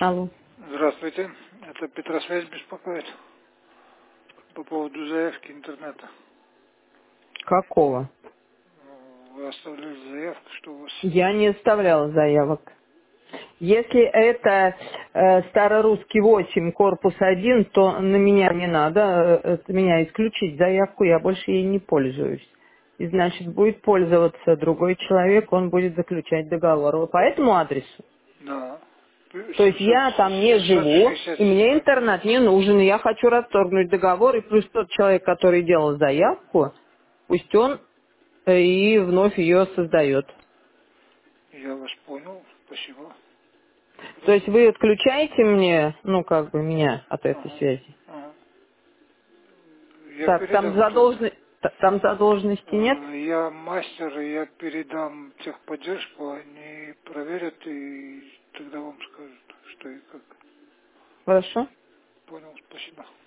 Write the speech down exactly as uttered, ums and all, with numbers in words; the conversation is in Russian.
Алло. Здравствуйте, это Петросвязь беспокоит по поводу заявки интернета. Какого? Вы оставляли заявку, что у вас... Я не оставляла заявок. Если это э, старорусский восемь, корпус один, то на меня не надо, э, это меня исключить заявку, я больше ей не пользуюсь. И значит, будет пользоваться другой человек, он будет заключать договор. Вот по этому адресу. Да, То есть семьсот, я там не семьсот живу, шестьдесят и мне седьмой. интернет не нужен, и я хочу расторгнуть договор, и плюс тот человек, который делал заявку, пусть он э, и вновь ее создает. Я вас понял, спасибо. То есть вы отключаете мне, ну, как бы, меня от этой Ага, связи? ага. Я Так, там передам тогда. задолженности, там задолженности нет? Э, Я мастер, и я передам техподдержку, они проверят и тогда вам скажут, что и как. Хорошо? Понял, спасибо.